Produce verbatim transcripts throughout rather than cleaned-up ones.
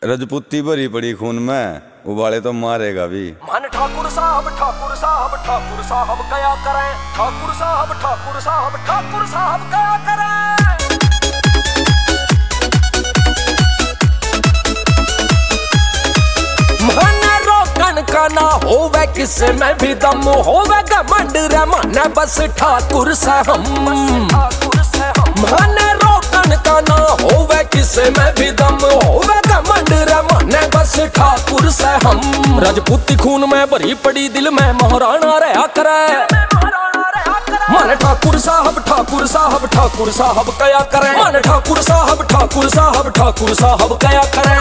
रजपूती भरी पड़ी खून में, उबाले तो मारेगा भी। मन ठाकुर साहब ठाकुर साहब ठाकुर साहब क्या करें, ठाकुर साहब ठाकुर साहब ठाकुर साहब क्या करें। मन रोकन का ना होवे किसे में भी दम होवे, घमंड रे मन बस ठाकुर से हम। मन रोकन का ना होवे किसे में भी दम होवे, घमंड रे मन बस ठाकुर से हम। राजपूती खून में भरी पड़ी दिल में महाराणा रहा करे। मन ठाकुर साहब ठाकुर साहब ठाकुर साहब क्या करें। मन ठाकुर साहब ठाकुर साहब ठाकुर साहब क्या करें।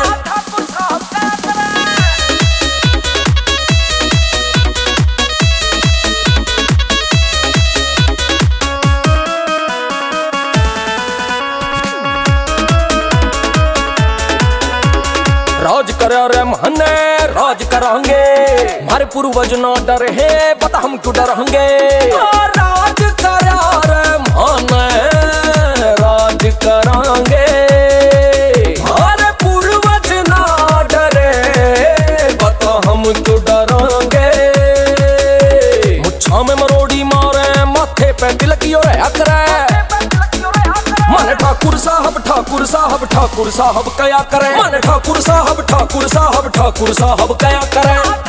राज करा रे मने राज करांगे, हमारे पूर्वज ना डर है पता हम क्यों डरेंगे। राज करा रे मने राज करांगे, हमारे पूर्वज ना डरे पता हम क्यों डरेंगे। मुच्छा में मरोड़ी मारे माथे पे तिलकी और करे। मन ठाकुर साहब ठाकुर साहब ठाकुर साहब क्या करें। मन ठाकुर साहब ठाकुर साहब ठाकुर साहब क्या करें।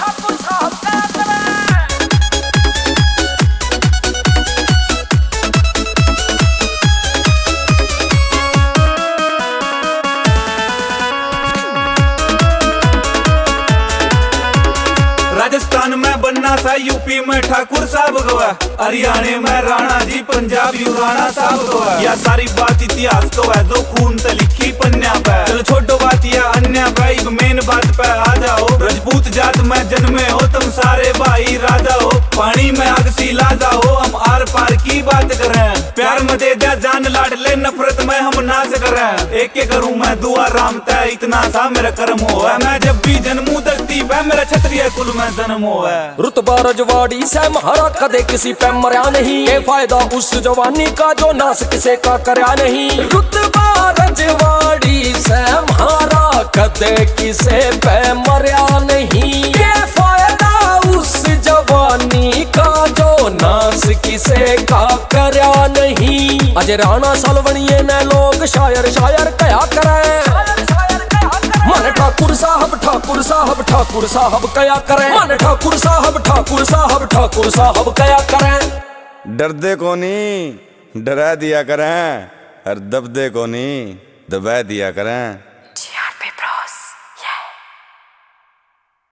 राजस्थान में बनना सा, यूपी में ठाकुर साहब गवा, हरियाणा में राणा जी, पंजाब यू राणा साहब गवा। या सारी बात इतिहास को है जो खून से लिखी पन्या पे। चलो छोटो बात या अन्य भाई मेन बात पे आ जाओ। राजपूत जात में जन्मे हो तुम सारे भाई राजा हो, पानी में आग सीला जाओ हम आर पार की बात करें। प्यार में दे दिया जान लाड ले, नफरत में हम नाश करें। एक एक करूं मैं दुआ राम तय, इतना सा मेरा कर्म हो है। मैं जब भी जन्मू धरती पे मेरा क्षत्रिय कुल में जन्म हो है। रुतबा रजवाड़ी से महारा कदे किसी पे मरा नहीं, ये फायदा उस जवानी का जो नाश किसे का करया नहीं। रुतबा रजवाड़ी से महारा कदे किसे पे मरा नहीं, ये फायदा उस जवानी का जो नाश किसे का करया नहीं। अजय राणा सलवनिये ने लोग शायर शायर क्या करे। मन ठाकुर साहब ठाकुर साहब ठाकुर साहब क्या करें। मन ठाकुर साहब ठाकुर साहब ठाकुर साहब क्या करें। डरदे को नहीं डरा दिया करें, और दबदे को नहीं दबा दिया करें।